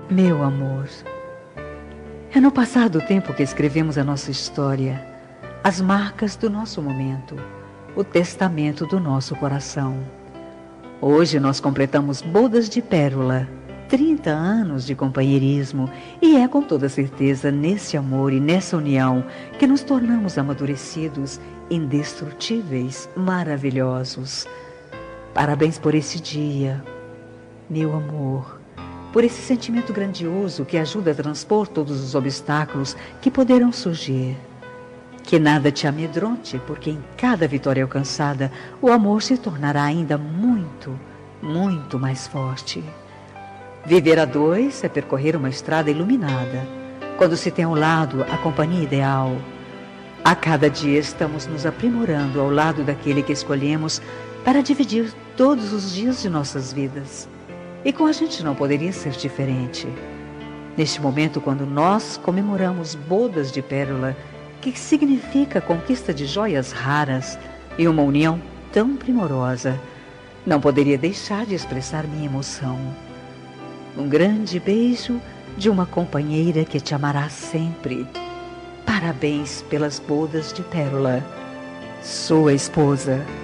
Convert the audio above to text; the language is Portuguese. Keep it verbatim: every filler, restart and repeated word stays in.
Meu amor, é no passar do tempo que escrevemos a nossa história, as marcas do nosso momento, o testamento do nosso coração. Hoje nós completamos bodas de pérola, trinta anos de companheirismo, e é com toda certeza nesse amor e nessa união que nos tornamos amadurecidos, indestrutíveis, maravilhosos. Parabéns por esse dia, meu amor, por esse sentimento grandioso que ajuda a transpor todos os obstáculos que poderão surgir. Que nada te amedronte, porque em cada vitória alcançada, o amor se tornará ainda muito, muito mais forte. Viver a dois é percorrer uma estrada iluminada, quando se tem ao lado a companhia ideal. A cada dia estamos nos aprimorando ao lado daquele que escolhemos para dividir todos os dias de nossas vidas. E com a gente não poderia ser diferente. Neste momento, quando nós comemoramos bodas de pérola, que significa a conquista de joias raras e uma união tão primorosa, não poderia deixar de expressar minha emoção. Um grande beijo de uma companheira que te amará sempre. Parabéns pelas bodas de pérola, sua esposa.